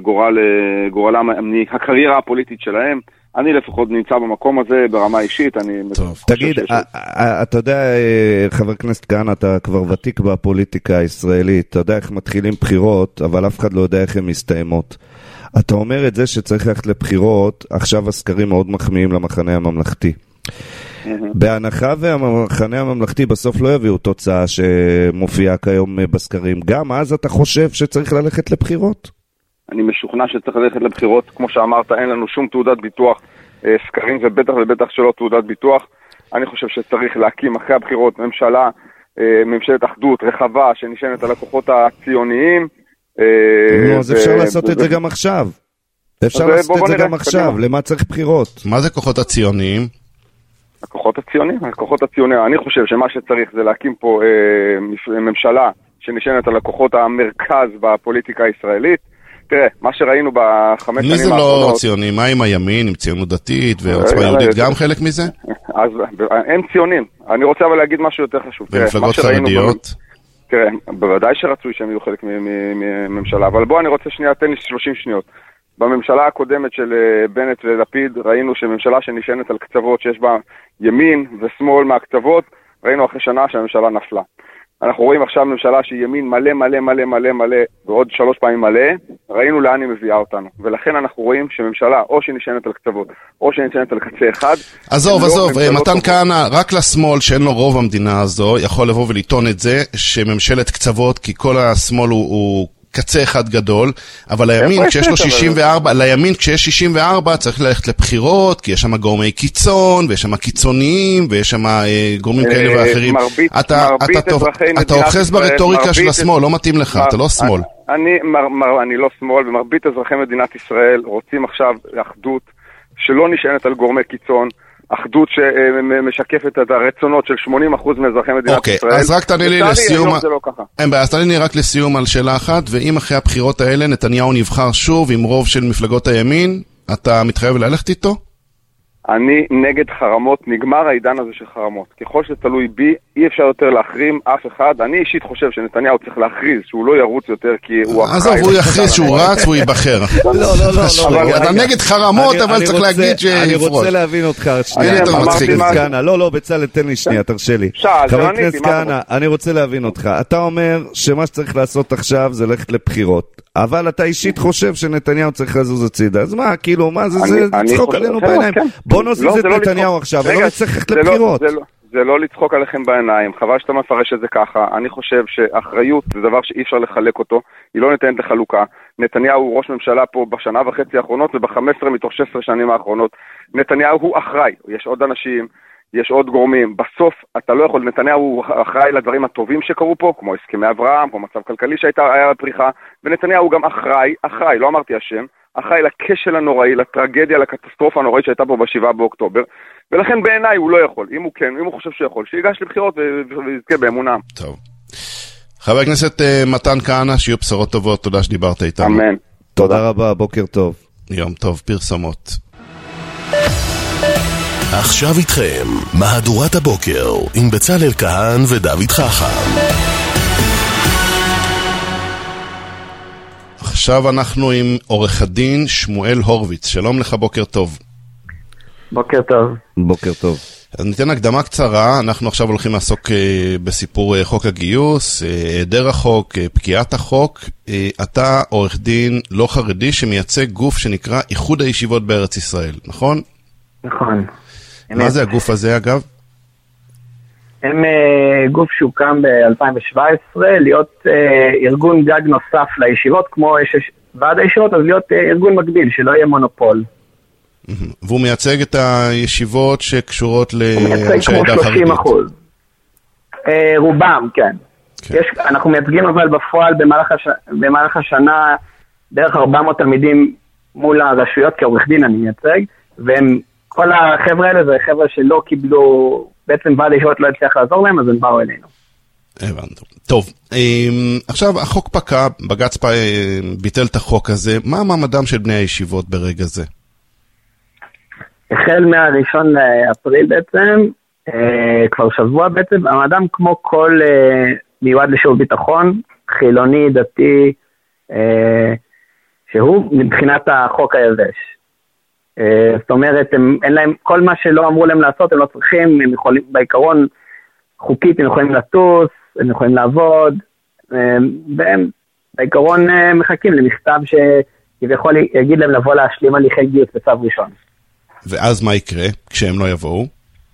מהקריירה הפוליטית שלהם. אני לפחות נמצא במקום הזה ברמה אישית. תגיד, אתה יודע, חבר כנסת כהנא, אתה כבר ותיק בפוליטיקה הישראלית, אתה יודע איך מתחילים בחירות, אבל אף אחד לא יודע איך הן מסתיימות. אתה אומר את זה שצריך ללכת לבחירות, עכשיו הסקרים מאוד מחמיאים למחנה הממלכתי. בהנחה והמחנה הממלכתי בסוף לא יביאו תוצאה שמופיעה כיום בסקרים, גם אז אתה חושב שצריך ללכת לבחירות? אני משוכנע שצריך ללכת לבחירות, כמו שאמרת, אין לנו שום תעודת ביטוח, סקרים ובטח שלא תעודת ביטוח. אני חושב שצריך להקים אחרי הבחירות ממשלת אחדות רחבה שנשענת על הכוחות הציוניים. אז אפשר לעשות את זה גם עכשיו. אפשר לעשות את זה גם עכשיו, למה צריך בחירות? מה זה כוחות הציוניים? הכוחות הציוניים, אני חושב שמה שצריך זה להקים פה ממשלה שנשענת על הכוחות המרכז בפוליטיקה הישראלית. תראה, מה שראינו בחמש שנים מי זה לא ציוני? מה עם הימין, עם ציונות דתית ועוצמה יהודית, גם חלק מזה? אז הם ציונים. אני רוצה אבל להגיד משהו יותר חשוב. במפלגות חרדיות? תראה, בוודאי שרצוי שהם יהיו חלק מממשלה, אבל בוא אני רוצה שנייה, תן לי 30 שניות. בממשלה הקודמת של בנט ולפיד ראינו שממשלה שנשענת על קצוות שיש בה ימין ושמאל מהקצוות, ראינו אחרי שנה שהממשלה נפלה. אנחנו רואים עכשיו ממשלה שהיא ימין מלא מלא מלא מלא מלא ועוד 3 פעמים מלא, ראינו לאן היא מביאה אותנו. ולכן אנחנו רואים שממשלה או שנשענת על קצוות או שנשענת על קצה אחד. עזוב, מתן כהנא, רק לשמאל שאין לו רוב המדינה הזו יכול לבוא ולטעון את זה שממשלת קצוות, כי כל השמאל הוא קצה אחד גדול, אבל לימין כשיש לו 64, לימין כשיש 64 צריך ללכת לבחירות, כי יש שם גורמי קיצון, ויש שם קיצוניים, ויש שם גורמים כאלה ואחרים. אתה אוחז ברטוריקה של השמאל, לא מתאים לך, אתה לא שמאל. אני לא שמאל, ומרבית אזרחי מדינת ישראל רוצים עכשיו אחדות שלא נשענת על גורמי קיצון, אחדות שמשקפת את הרצונות של 80% מאזרחי מדינת ישראל. אוקיי, אז רק תעני לי לסיום. אין בעיה, אז תעני לי רק לסיום על שאלה אחת, ואם אחרי הבחירות האלה נתניהו נבחר שוב עם רוב של מפלגות הימין, אתה מתחייב ללכת איתו? אני נגד חרמות, נגמר העידן הזה של חרמות. ככל שתלוי בי, אי אפשר יותר להחרים אף אחד. אני אישית חושב שנתניהו צריך להכריז שהוא לא ירוץ יותר, כי הוא אחראי. אז הוא יכריז שהוא רץ והוא ייבחר. לא. אתה נגד חרמות, אבל צריך להגיד שיפרוש. אני רוצה להבין אותך שנייה. לא, בצלאל, תן לי שנייה, תרשה לי. חבר הכנסת כהנא, אני רוצה להבין אותך. אתה אומר שמה שצריך לעשות עכשיו זה ללכת לבחירות. אבל אתה אישית חושב שנתניהו צריך לזוז הצידה. אז מה, כאילו, מה זה לצחוק עלינו בעיניים? בוא נוזיז את נתניהו עכשיו, ולא נצטרך לבחירות. זה לא לצחוק עליכם בעיניים, חבל שאתה מפרש את זה ככה. אני חושב שאחריות זה דבר שאי אפשר לחלק אותו, היא לא ניתנת לחלוקה. נתניהו הוא ראש ממשלה פה בשנה וחצי האחרונות, וב-15 מתוך 16 שנים האחרונות. נתניהו הוא אחראי, יש עוד אנשים, יש עוד גורמים. בסוף אתה לא יכול, נתניהו הוא אחראי לדברים הטובים שקרו פה, כמו הסכמי אברהם, כמו מצב כלכלי היה פריחה, ונתניהו הוא גם אחראי, לא אמרתי השם, אחראי לכשל הנוראי, לטרגדיה, לקטסטרופה הנוראית שהייתה פה ב7 באוקטובר, ולכן בעיניי הוא לא יכול. אם הוא חושב שיכול, שיגש לבחירות ויזכה באמונה. טוב. חבר הכנסת מתן כהנא, שיהיו בשורות טובות, תודה שדיברת איתנו. אמן. תודה רבה, בוקר טוב. יום טוב, פרסומות. עכשיו איתכם, מהדורת הבוקר, עם בצלאל כהן ודוד חכם. עכשיו אנחנו עם עורך הדין שמואל הורוביץ. שלום לך, בוקר טוב. בוקר טוב. בוקר טוב. אז ניתן הקדמה קצרה. אנחנו עכשיו הולכים לעסוק בסיפור חוק הגיוס, היעדר החוק, פקיעת החוק. אתה עורך דין לא חרדי שמייצג גוף שנקרא איחוד הישיבות בארץ ישראל, נכון? נכון. מה זה הגוף הזה אגב? הם גוף שהוקם ב-2017 להיות ארגון גג נוסף לישיבות, כמו ועד הישיבות, אז להיות ארגון מקביל, שלא יהיה מונופול. והוא מייצג את הישיבות שקשורות לאנשי עדה חרדית. הוא מייצג כמו 30%. רובם, כן. אנחנו מייצגים אבל בפועל במהלך השנה בערך 400 תלמידים מול הרשויות, כעורך דין אני מייצג, והם כל החבר'ה האלה זה חבר'ה שלא קיבלו, בעצם ועד הישיבות לא הצליח לעזור להם, אז הם באו אלינו. הבנתי. טוב, עכשיו החוק פקע, בג"ץ ביטל את החוק הזה, מה מעמדם של בני הישיבות ברגע זה? החל מה1 לאפריל בעצם, כבר שבוע בעצם, המעמדם כמו כל מיועד לשירות ביטחון, חילוני, דתי, שהוא מבחינת החוק היבש. זאת אומרת, אין להם, כל מה שלא אמרו להם לעשות, הם לא צריכים, הם יכולים, בעיקרון חוקית, הם יכולים לטוס, הם יכולים לעבוד, והם בעיקרון מחכים למכתב שכביכול יגיד להם לבוא להשלים הליכי גיוס בצו ראשון. ואז מה יקרה כשהם לא יבואו?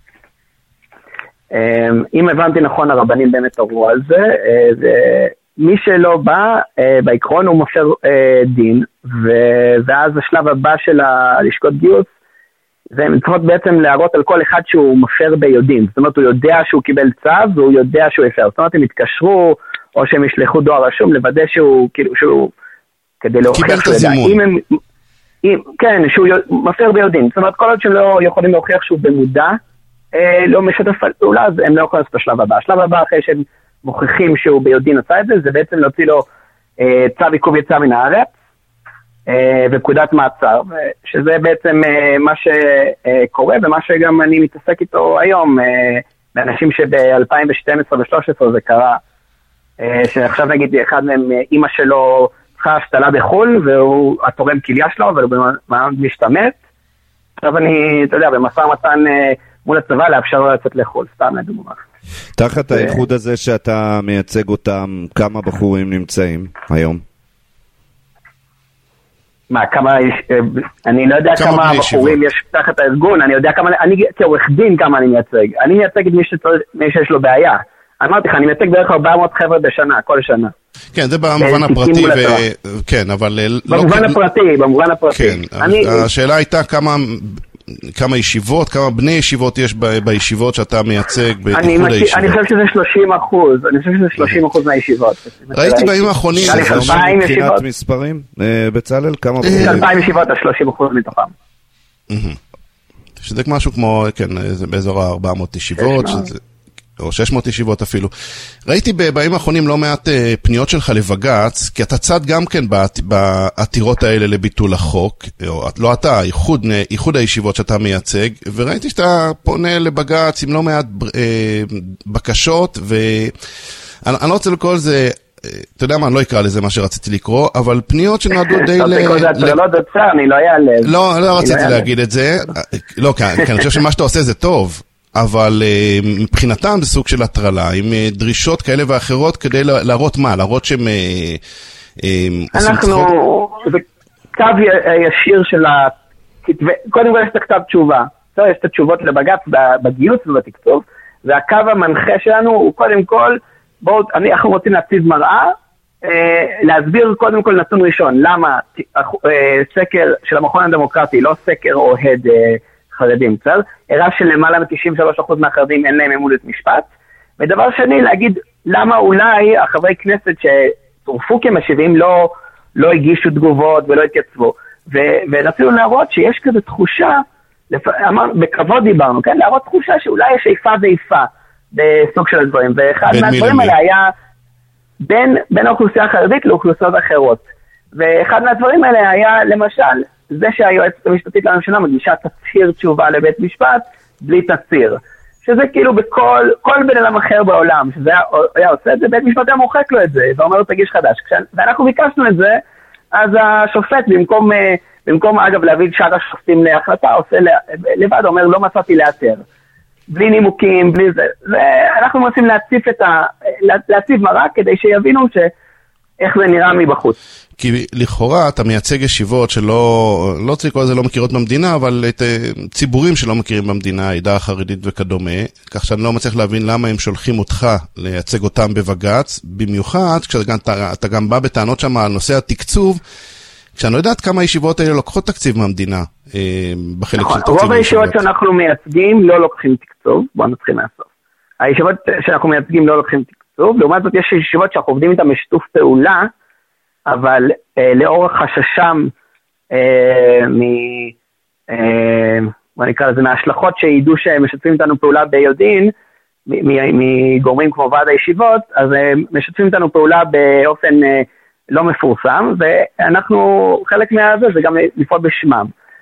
אם הבנתי נכון, הרבנים באמת הורו על זה, מי שלא בא, בעיקרון הוא מפר דין, ואז השלב הבא של הלשכות גיוס, והם צריכות בעצם להראות על כל אחד שהוא מפר ביודעין. זאת אומרת, הוא יודע שהוא קיבל צו, והוא יודע שהוא הפר. זאת אומרת, הם יתקשרו, או שהם ישלחו דואר רשום, לוודא שהוא, כאילו, שהוא, כדי להוכיח קיבל את הזימון. כן, שהוא מפר ביודעין. זאת אומרת, כל עוד שהם לא יכולים להוכיח שהוא במודע, לא משתף פעולה, אז הם לא יכולים לעשות את השלב הבא. השלב הבא, אחרי שהם מוכיחים שהוא ביודעין עשה את זה, זה בעצם להוציא לו צו עיכוב יציאה מן הארץ, ופקודת מעצר, שזה בעצם מה שקורה, ומה שגם אני מתעסק איתו היום, לאנשים שב-2012 ו-2013 זה קרה, שעכשיו נגיד אחד מהם, אמא שלו צריכה השתלה בחול, והוא התורם כליה שלו, אבל הוא במעמד משתמט, עכשיו אני, אתה יודע, במשא ומתן מול הצבא, לאפשר לו לצאת לחול, סתם לדוגמה. תחת האיחוד הזה שאתה מייצג אותם, כמה בחורים נמצאים היום? מה, אני לא יודע כמה בחורים יש תחת הארגון, אני יודע כמה, אני כעורך דין כמה אני מייצג. אני מייצג את מי שיש לו בעיה. אמרתי לך, אני מייצג בערך 400 חבר'ה בשנה, כל שנה. כן, זה במובן הפרטי, כן, אבל... במובן הפרטי. כן, השאלה הייתה כמה כמה ישיבות, כמה בני ישיבות יש בישיבות שאתה מייצג באיחוד הישיבות? אני חושב שזה 30%, אני חושב שזה 30% מהישיבות. ראיתי בימים האחרונים. מבחינת מספרים, בצלאל, כמה? 2,000 ישיבות, 30% מתוכם. שזה משהו כמו, כן, באזור ה-400 ישיבות, או 600 ישיבות אפילו. ראיתי בימים האחרונים לא מעט פניות שלך לבגץ, כי אתה צד גם כן בעתירות האלה לביטול החוק, או לא אתה, איחוד הישיבות שאתה מייצג, וראיתי שאתה פונה לבגץ עם לא מעט בקשות, ואני לא רוצה לקרוא לזה, אתה יודע מה, אני לא אקרא לזה מה שרציתי לקרוא, אבל פניות שנועדו די אני לא אעלה. לא רציתי להגיד את זה, לא, כי אני חושב שמה שאתה עושה זה טוב, אבל מבחינתם זה סוג של הטרלה, עם דרישות כאלה ואחרות כדי להראות מה, להראות שהם עושים צחוק. זה קו ישיר של קודם כל יש את הכתב תשובה, יש את התשובות לבגץ בגיוס ובתקצוב, והקו המנחה שלנו הוא קודם כל, אנחנו רוצים להציב מראה, להסביר קודם כל נתון ראשון, למה סקר של המכון הדמוקרטי, לא סקר אוהד חרדים, בסדר? הראה שלמעלה מ-93% מהחרדים אין להם אמון משפט, ודבר שני, להגיד למה אולי החברי כנסת שצורפו כמשיבים לא הגישו תגובות ולא התייצבו, ורצינו להראות שיש כזו תחושה, בכבוד דיברנו, כן? להראות תחושה שאולי יש איפה ואיפה בסוג של הדברים, ואחד מהדברים האלה היה בין האוכלוסייה החרדית לאוכלוסיות אחרות, ואחד מהדברים האלה היה למשל זה שהיועצת המשפטית לממשלה מגישה תצהיר תשובה לבית משפט בלי תצהיר, שזה כאילו כל בן אדם אחר בעולם שזה היה עושה את זה, בית משפט היה מוחק לו את זה ואומר לו תגיש חדש, ואנחנו ביקשנו את זה, אז השופט במקום אגב להביא שאר השופטים להחלטה עושה לבד, אומר לא מצאתי לאתר, בלי נימוקים, בלי זה, ואנחנו רוצים להציב מראה כדי שיבינו איך זה נראה מבחוץ. כי לכאורה אתה מייצג ישיבות שלא צריך כל זה לא מכירות במדינה, אבל את ציבורים שלא מכירים במדינה, העדה החרדית וכדומה, כך שאני לא מצליח להבין למה הם שולחים אותך לייצג אותם בבגץ, במיוחד כשאתה גם בא בטענות שם על נושא התקצוב, כשאני לא יודעת כמה הישיבות האלה לוקחות תקציב מהמדינה, בחלק של תקציב. רוב הישיבות שאנחנו מייצגים לא לוקחים תקצוב, בואו נתחיל מהסוף. הישיבות שאנחנו מייצגים לא לוקחים תקצוב, לעומת זאת יש ישיבות שאנחנו עובדים איתם בשיתוף פעולה, אבל לאור חששם בוא נקרא לזה, מההשלכות שידעו שהם משתפים איתנו פעולה ביודעין, מגורמים כמו ועד הישיבות, אז משתפים איתנו פעולה באופן לא מפורסם, ואנחנו חלק מהזה, זה גם לפעול בשמם.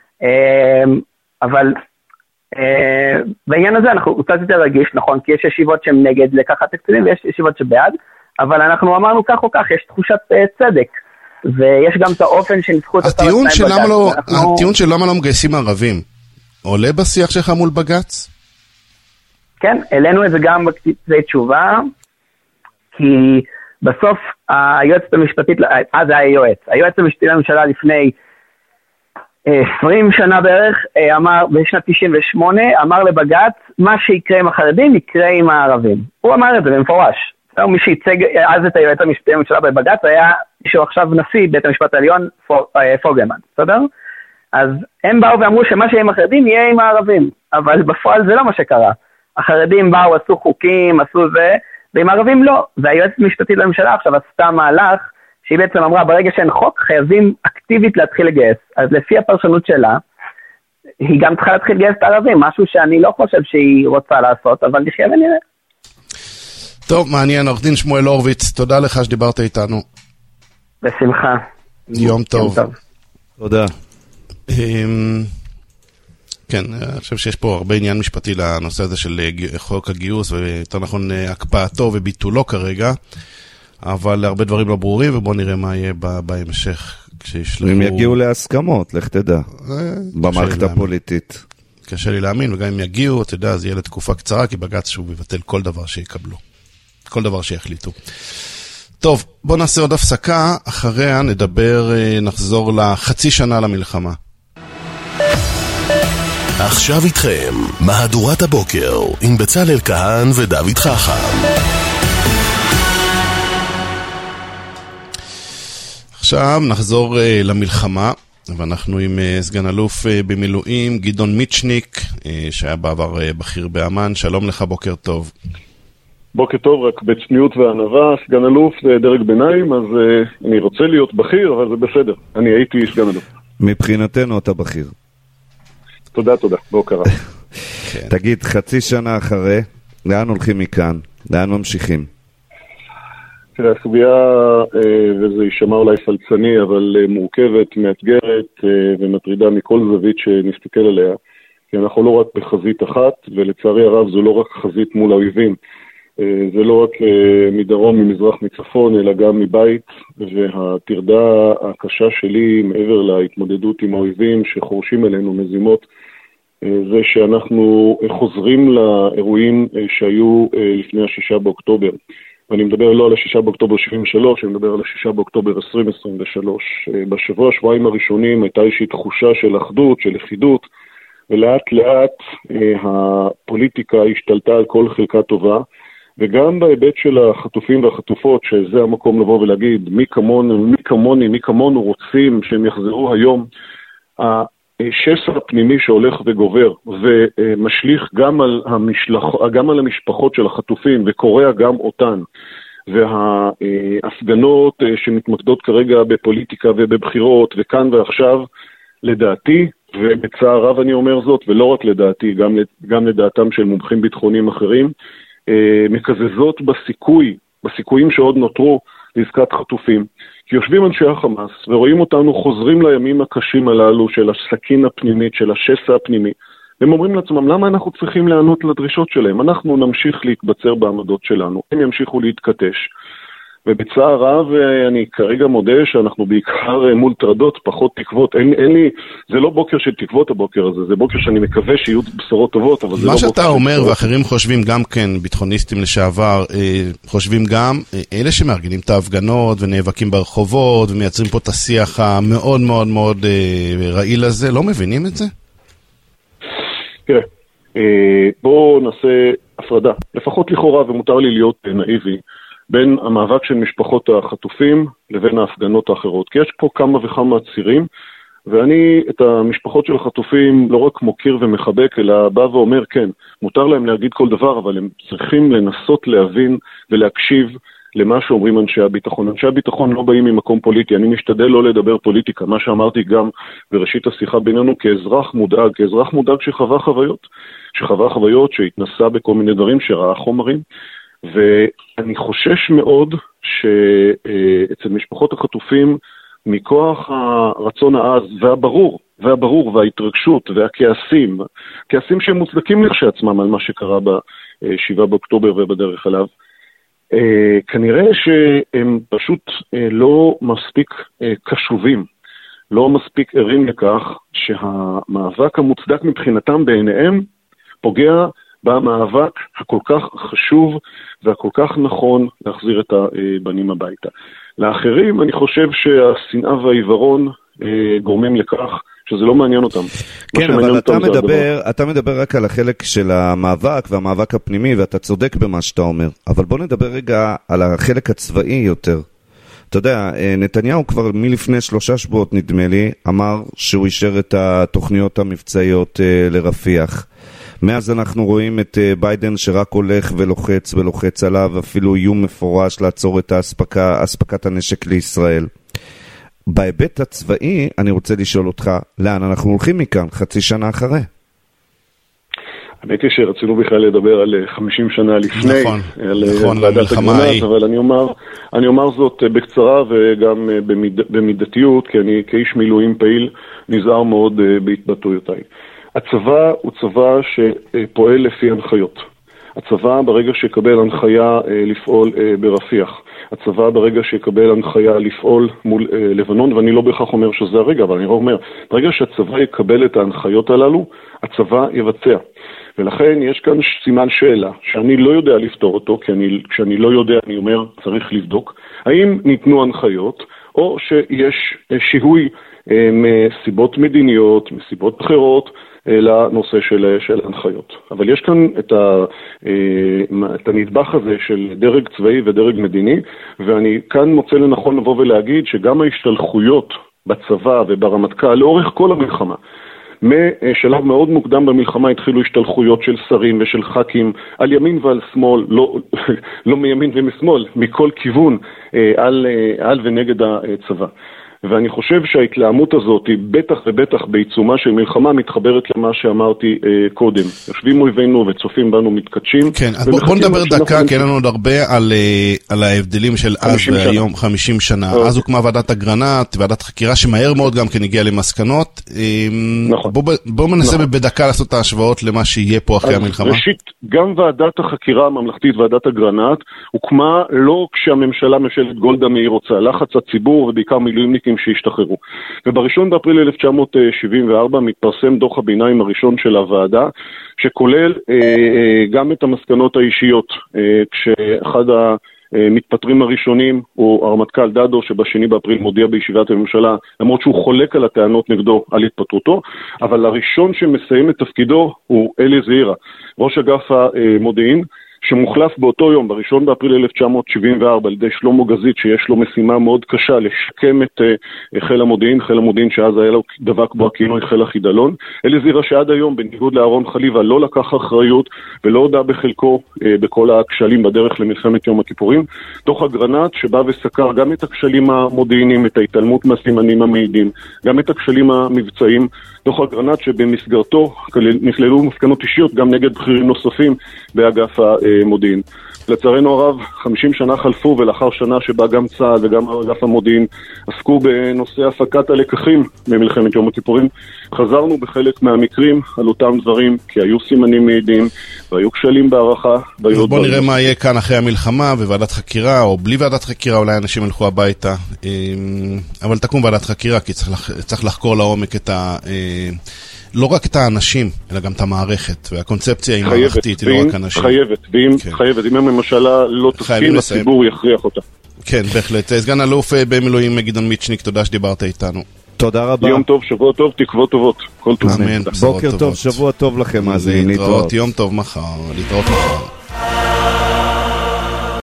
אבל בעניין הזה אנחנו קצת יותר רגיש, נכון, כי יש ישיבות שהן נגד לקחת תקציבים, ויש ישיבות שבעד, אבל אנחנו אמרנו כך או כך, יש תחושת צדק, ויש גם את האופן שניצחו את הטיעון של למה לא מגייסים ערבים, עולה בשיח שלך מול בגץ? כן, העלינו את זה גם בכתבי תשובה, כי בסוף היועצת המשפטית, אז היה היועץ המשפטי לממשלה לפני 20 שנה בערך, אמר, בשנת 98, אמר לבגץ, מה שיקרה עם החרדים יקרה עם הערבים. הוא אמר את זה במפורש. מי שייצג אז את היועץ המשפטי לממשלה בבגץ היה שהוא עכשיו נשיא בית המשפט העליון, פוגלמן, בסדר? אז הם באו ואמרו שמה שיהיה עם החרדים יהיה עם הערבים, אבל בפועל זה לא מה שקרה. החרדים באו, עשו חוקים, עשו זה, ועם הערבים לא. והיועץ המשפטי לממשלה עכשיו עשתה מהלך, שהיא בעצם אמרה, ברגע שאין חוק, חייבים אקטיבית להתחיל לגייס. אז לפי הפרשנות שלה, היא גם צריכה להתחיל לגייס את הערבים, משהו שאני לא חושב שהיא רוצה לעשות, אבל נחיה ונראה. טוב, מעניין, עורך דין שמואל הורוביץ, תודה לך שדיברת איתנו. בשמחה. יום טוב. תודה. כן, אני חושב שיש פה הרבה עניין משפטי לנושא הזה של חוק הגיוס, ויותר נכון הקפאתו וביטולו כרגע, אבל הרבה דברים לא ברורים, ובואו נראה מה יהיה בהמשך. אם יגיעו להסכמות, לך תדע, במערכת הפוליטית. קשה לי להאמין, וגם אם יגיעו, אתה יודע, זה יהיה לתקופה קצרה, כי בג"ץ שהוא מבטל כל דבר שיקבלו, כל דבר שיחליטו. טוב, בואו נעשה עוד הפסקה, אחריה נחזור לחצי שנה למלחמה. עכשיו איתכם, מהדורת הבוקר, עם בצלאל כהן ודוד חכם. עכשיו נחזור למלחמה. ואנחנו עם סגן אלוף במילואים, גדעון מיצ'ניק, שהיה בעבר בכיר באמן. שלום לך, בוקר טוב. בוקר טוב, רק בצניעות וענווה, סגן אלוף זה דרג ביניים, אז אני רוצה להיות בכיר, אבל זה בסדר, אני הייתי סגן אלוף. מבחינתנו אתה בכיר. תודה, בוקר רב. תגיד, חצי שנה אחרי, לאן הולכים מכאן? לאן ממשיכים? תראה, הסוגיה, וזה יישמע אולי פלצני, אבל מורכבת, מאתגרת ומטרידה מכל זווית שנסתכל עליה, כי אנחנו לא רק בחזית אחת, ולצערי הרב זו לא רק חזית מול האויבים, זה לא רק מדרום, ממזרח, מצפון, אלא גם מבית, והטרדה הקשה שלי מעבר להתמודדות עם האויבים שחורשים אלינו מזימות, זה שאנחנו חוזרים לאירועים שהיו לפני ה-6 באוקטובר. ואני מדבר לא על ה-6 באוקטובר 73, אני מדבר על ה-6 באוקטובר 2023. בשבוע, שבועיים הראשונים הייתה איזושהי תחושה של אחדות, של לכידות, ולאט לאט הפוליטיקה השתלטה על כל חלקה טובה, וגם בהיבט של החטופים והחטופות, שזה המקום לבוא ולהגיד, מי כמונו רוצים שהם יחזרו היום, השסע הפנימי שהולך וגובר, ומשליך גם על המשפחות של החטופים, וקורע גם אותן, וההפגנות שמתמקדות כרגע בפוליטיקה ובבחירות, וכאן ועכשיו, לדעתי, ובצער רב אני אומר זאת, ולא רק לדעתי, גם לדעתם של מומחים ביטחוניים אחרים, מקזזות בסיכויים שעוד נותרו לעסקת חטופים. כי יושבים אנשי החמאס ורואים אותנו חוזרים לימים הקשים הללו של הסכין הפנימית, של השסע הפנימי, והם אומרים לעצמם, למה אנחנו צריכים לענות לדרישות שלהם? אנחנו נמשיך להתבצר בעמדות שלנו, הם ימשיכו להתקטש. ובצער רב אני כרגע מודה שאנחנו בעיקר מול טרדות, פחות תקוות. זה לא בוקר של תקוות הבוקר הזה, זה בוקר שאני מקווה שיהיו בשורות טובות, אבל זה לא בוקר של תקוות. מה שאתה אומר, ואחרים חושבים גם כן, ביטחוניסטים לשעבר, חושבים גם, אלה שמארגנים את ההפגנות ונאבקים ברחובות ומייצרים פה את השיח המאוד מאוד מאוד רעיל הזה, לא מבינים את זה? תראה, בואו נעשה הפרדה, לפחות לכאורה, ומותר לי להיות נאיבי, בין המאבק של משפחות החטופים לבין ההפגנות האחרות. כי יש פה כמה וכמה צירים, ואני את המשפחות של החטופים לא רק מוקיר ומחבק, אלא בא ואומר, כן, מותר להם להגיד כל דבר, אבל הם צריכים לנסות להבין ולהקשיב למה שאומרים אנשי הביטחון. אנשי הביטחון לא באים ממקום פוליטי, אני משתדל לא לדבר פוליטיקה, מה שאמרתי גם בראשית השיחה בינינו, כאזרח מודאג שחווה חוויות, שהתנסה בכל מיני דברים, שראה חומרים, ואני חושש מאוד שאצל משפחות החטופים, מכוח הרצון העז והברור וההתרגשות והכעסים שהם מוצדקים לכשעצמם על מה שקרה ב-7 באוקטובר ובדרך אליו, כנראה שהם פשוט לא מספיק קשובים, לא מספיק ערים לכך שהמאבק המוצדק מבחינתם בעיניהם פוגע במאבק הכל כך חשוב והכל כך נכון להחזיר את הבנים הביתה. לאחרים אני חושב שהשנאה והעיוורון גורמים לכך שזה לא מעניין אותם. כן, אבל אתה מדבר רק על החלק של המאבק והמאבק הפנימי, ואתה צודק במה שאתה אומר. אבל בוא נדבר רגע על החלק הצבאי יותר. אתה יודע, נתניהו כבר מלפני 3 שבועות נדמה לי, אמר שהוא אישר את התוכניות המבצעיות לרפיח. מאז אנחנו רואים את ביידן שרק הולך ולוחץ עליו, אפילו איום מפורש לעצור את אספקת הנשק לישראל. בהיבט הצבאי, אני רוצה לשאול אותך, לאן אנחנו הולכים מכאן, חצי שנה אחרי? האמת היא שרצינו בכלל לדבר על 50 שנה לפני, נכון, למלחמה ההיא. אבל אני אומר זאת בקצרה וגם במידתיות, כי אני כאיש מילואים פעיל נזהר מאוד בהתבטאויותיי. הצבא הוא צבא שפועל לפי הנחיות. הצבא ברגע שיקבל הנחיה לפעול ברפיח. הצבא ברגע שיקבל הנחיה לפעול מול לבנון, ואני לא בהכרח אומר שזה הרגע, אבל אני אומר, ברגע שהצבא יקבל את ההנחיות הללו, הצבא יבצע. ולכן יש כאן סימן שאלה, שאני לא יודע לפתור אותו, כי כשאני לא יודע אני אומר צריך לבדוק, האם ניתנו הנחיות, או שיש שיהוי מסיבות מדיניות, מסיבות אחרות, לנושא של הנחיות. אבל יש כאן את הנדבך הזה של דרג צבאי ודרג מדיני, ואני כאן מוצא לנכון לבוא ולהגיד שגם ההשתלחויות בצבא וברמטכ"ל לאורך כל המלחמה. משלב מאוד מוקדם במלחמה התחילו השתלחויות של שרים ושל ח"כים על ימין ועל שמאל, לא מימין ומשמאל, מכל כיוון על ונגד הצבא. ואני חושב שההתלהמות הזאת היא בטח ובטח בעיצומה של מלחמה מתחברת למה שאמרתי קודם. יושבים אויבינו וצופים בנו מתקדשים. כן, אז בוא נדבר דקה, כי אין לנו עוד הרבה על ההבדלים של אז והיום 50 שנה. אז הוקמה ועדת אגרנט, ועדת חקירה שמהר מאוד גם כן הגיעה למסקנות. נכון. בוא מנסה בדקה לעשות את ההשוואות למה שיהיה פה אחרי המלחמה. ראשית, גם ועדת החקירה הממלכתית, ועדת אגרנט, הוקמה לא כשהממשלה ממשלת גולדה מאיר רוצה, לחץ הציבור ובעיקר מילואימניקים שהשתחררו. ובראשון באפריל 1974 מתפרסם דוח הביניים הראשון של הוועדה, שכולל גם את המסקנות האישיות, כשאחד המתפטרים הראשונים הוא הרמטכ"ל דדו, שבשני באפריל מודיע בישיבת הממשלה, למרות שהוא חולק על הטענות נגדו על התפטרותו, אבל הראשון שמסיים את תפקידו הוא אלי זעירא, ראש אגף המודיעין, שמוחלף באותו יום, בראשון באפריל 1974, על ידי שלמה גזית, שיש לו משימה מאוד קשה לשקם את חיל המודיעין שאז היה לו דבק בו הכינוי חיל החידלון. אלי זעירא שעד היום, בניגוד לאהרון חליבה, לא לקח אחריות ולא הודע בחלקו בכל הכשלים בדרך למלחמת יום הכיפורים. דוח אגרנט שבא וסקר גם את הכשלים המודיעיניים, את ההתעלמות מהסימנים המעידים, גם את הכשלים המבצעיים. דוח אגרנט שבמסגרתו נכללו מסקנות אישיות גם נגד בכירים נוספים באגף המודיעין. לצערנו הרב, 50 שנה חלפו, ולאחר שנה שבה גם צה"ל וגם אגף המודיעין עסקו בנושא הפקת הלקחים ממלחמת יום הכיפורים, חזרנו בחלק מהמקרים על אותם דברים, כי היו סימנים מעידים והיו כשלים בערכה. אז בוא נראה מה יהיה כאן אחרי המלחמה, בוועדת חקירה או בלי ועדת חקירה, אולי אנשים ילכו הביתה, אבל תקום ועדת חקירה, כי צריך לחקור לעומק את לא רק את האנשים, אלא גם את המערכת, והקונספציה היא מערכתית, היא לא רק אנשים. חייבת, אם הממשלה לא תסכים, הציבור יכריח אותה. כן, בהחלט. סגן אלוף במילואים גדעון מיצ'ניק, תודה שדיברת איתנו. תודה רבה. יום טוב, שבוע טוב, תקוות טובות. כל טוב. בוקר טוב, שבוע טוב לכם. להתראות, יום טוב מחר. להתראות מחר.